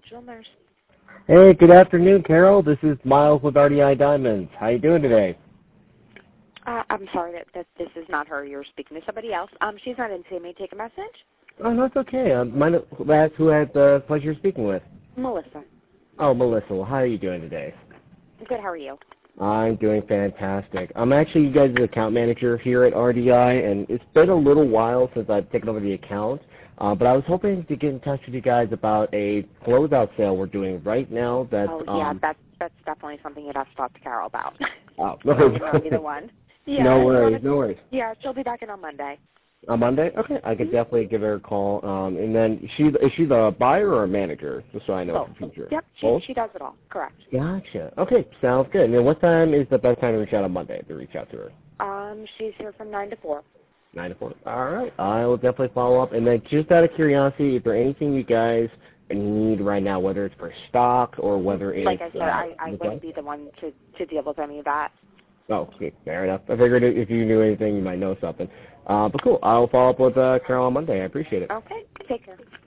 Jewelers. Hey, good afternoon, Carol. This is Miles with RDI Diamonds. How you doing today? I'm sorry that this is not her. You're speaking to somebody else. She's not in today. May I take a message? Oh, that's okay. That's who I had the pleasure of speaking with. Melissa. Oh, Melissa. Well, how are you doing today? Good. How are you? I'm doing fantastic. I'm actually you guys' account manager here at RDI, and it's been a little while since I've taken over the account. But I was hoping to get in touch with you guys about a closeout sale we're doing right now. That's that's definitely something you'd have to talk to Carol about. Oh, no, would not be the one. Yeah, no worries. Yeah, she'll be back in on Monday. On Monday? Okay, I could definitely give her a call. And then is she the buyer or a manager? Just so I know for future. Yep, she does it all. Correct. Gotcha. Okay, sounds good. And then what time is the best time to reach out on Monday to reach out to her? She's here from 9 to 4. 9 to 4. All right. I will definitely follow up. And then just out of curiosity, is there anything you guys need right now, whether it's for stock or whether it's... Like I said, I wouldn't be the one to deal with any of that. Oh, okay, fair enough. I figured if you knew anything, you might know something. But cool. I'll follow up with Carol on Monday. I appreciate it. Okay. Take care.